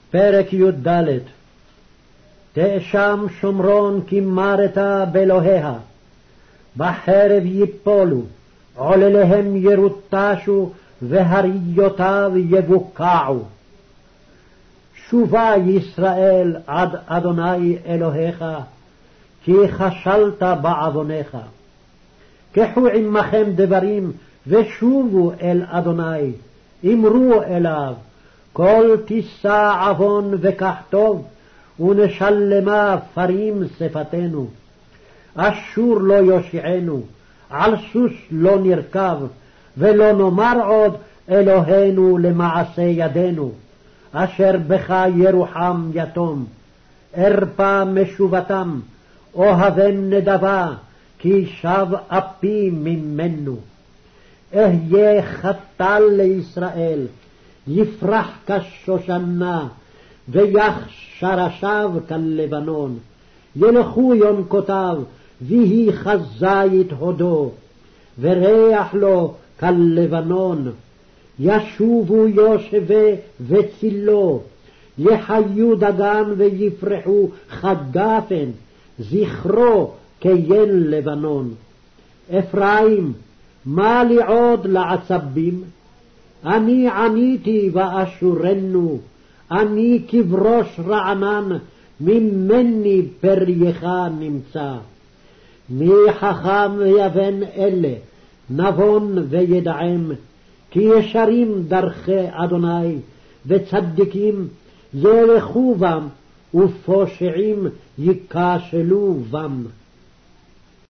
פרק י"ד. תאשם שומרון כי מרתה באלוהיה, בחרב יפולו, עולליהם ירוטשו, והריותיו יבוקעו. שובה ישראל עד אדוני אלוהיך, כי כשלת בעוונך. קחו עמכם דברים ושובו אל אדוני, אמרו אליו, כל תישא עוון וקח טוב, ונשלמה פרים שפתנו. אשור לא יושיענו, על סוס לא נרכב, ולא נאמר עוד אלוהינו למעשה ידינו, אשר בך ירוחם יתום. ארפה משובתם, אוהבם נדבה, כי שב אפי ממנו. אהיה חתל לישראל, יפרח כשושנה, ויח שרשיו כלבנון. ילכו יונקותיו, ויהי כזית הודו, וריח לו כלבנון. ישובו יושבי וצילו, יחיו דגן ויפרחו כגפן, זכרו כיין לבנון. אפרים, מה לי עוד לעצבים? אני עניתי ואשורנו, אני כברוש רענן, ממני פרייך נמצא. מי חכם ויבן אלה, נבון וידעם, כי ישרים דרכי אדוני, וצדיקים ילכו בם, ופושעים ייכשלו בם.